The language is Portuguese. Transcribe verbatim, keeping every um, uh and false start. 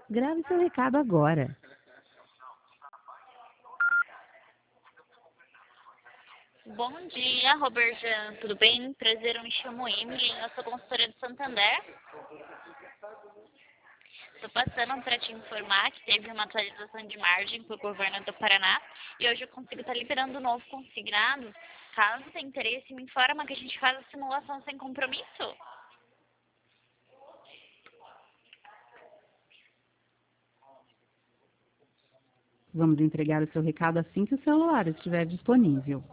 Grave seu recado agora. Bom dia, Roberjan, tudo bem? Prazer, eu me chamo Emily, eu sou consultora do Santander. Estou passando para te informar que teve uma atualização de margem para o governo do Paraná e hoje eu consigo estar liberando o novo consignado. Caso tenha interesse, me informa que a gente faz a simulação sem compromisso. Vamos entregar o seu recado assim que o celular estiver disponível.